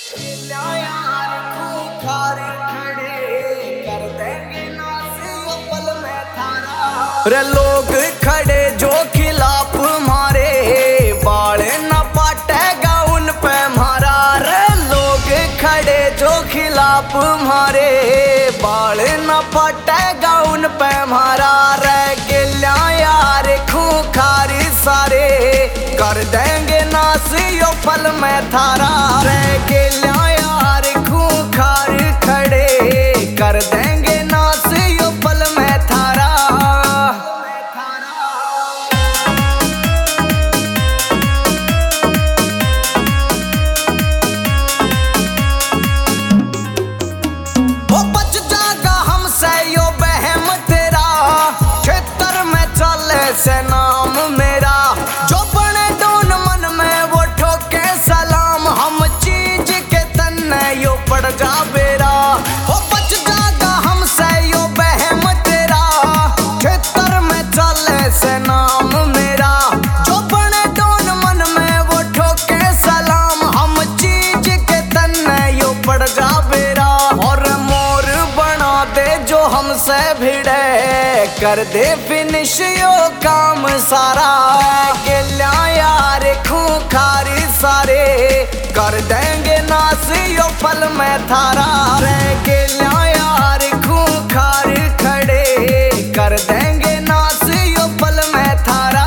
यार खूंखार खड़े कर देंगे नासियों पल में थारा। रे लोग खड़े जो खिलाफ मारे बाल न पाटेगा उन पे मारा। रे लोग खड़े जो खिलाफ मारे बाल न पाटेगा उन पे मारा। रे गिल्या यार खूंखार सारे कर देंगे नासियों पल में थारा। रे गिल्या यार खूंखार खड़े कर देंगे नासियों पल में थारा। वो बच जाएगा हमसे यो बहम तेरा, क्षेत्र में चले से नाम मेरा। जो बने डोन मन में वो ठोके सलाम, हम चीज के तन्ने यो पड़ जा बेरा। वो बच जाएगा हमसे यो बहम तेरा, क्षेत्र में चले से नाम मेरा। जो बने डोन मन में वो ठोके सलाम, हम चीज के तन्ने यो पड़ जा बेरा। और मोर बना दे जो हमसे भिड़े, कर दे फिनिश यो काम सारा। गिल्या यार खूंखार सारे कर देंगे नासियों पल में थारा। रे गिल्या यार खूंखार खड़े कर देंगे नासियों पल में थारा।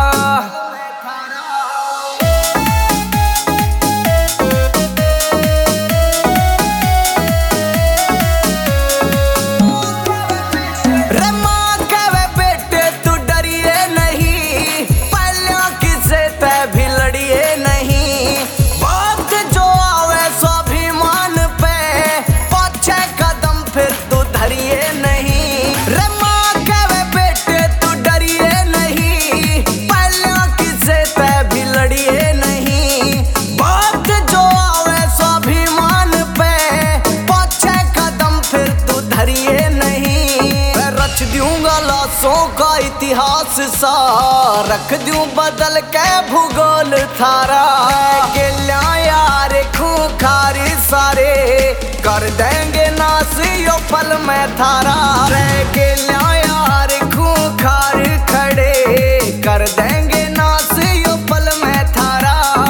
रे माँ कहे बेटे तू डरिए नहीं, पहले किसे ते भी लड़िए नहीं। बात जो आवे स्वाभिमान पे, पाछे कदम फिर तू धरिए नहीं। रे माँ कहे बेटे तू डरिए नहीं, पहले किसे ते भी लड़िए नहीं। बात जो आवे स्वाभिमान पे, पाछे कदम फिर तू धरिए नहीं। मैं रच दूंगा लाशों का इतिहास सा, रख दूं बदल के भूगोल थारा। गिल्या यार खूंखार सारे कर देंगे नासियों पल में थारा। रे गिल्या यार खूंखार खड़े कर देंगे नासियों पल में थारा।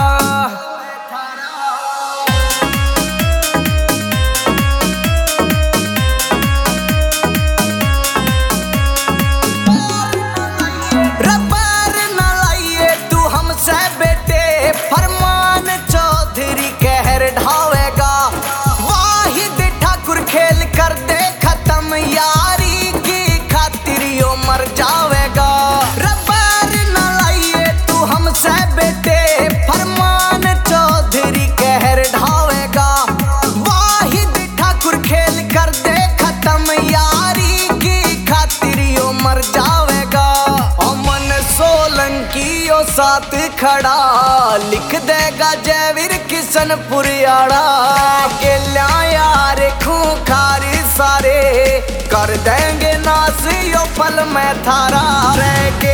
रे पैर न लाइए तू हमसे बेटे, फरमान चौधरी कहर ढावेगा। वाहिद ठाकुर खेल कर दे खत्म, यारी की खातिर यो मर जावेगा। रे पैर न लाइए तू हमसे बेटे, फरमान चौधरी कहर ढावेगा। वाहिद ठाकुर खेल कर दे खत्म, यारी की खातिर यो मर जावेगा। अमन सोलंकी यो साथ खड़ा लिख देगा जयवीर किशनपुर याड़ा। गिल्या यार खूंखार सारे कर देंगे नासियों पल में थारा। रे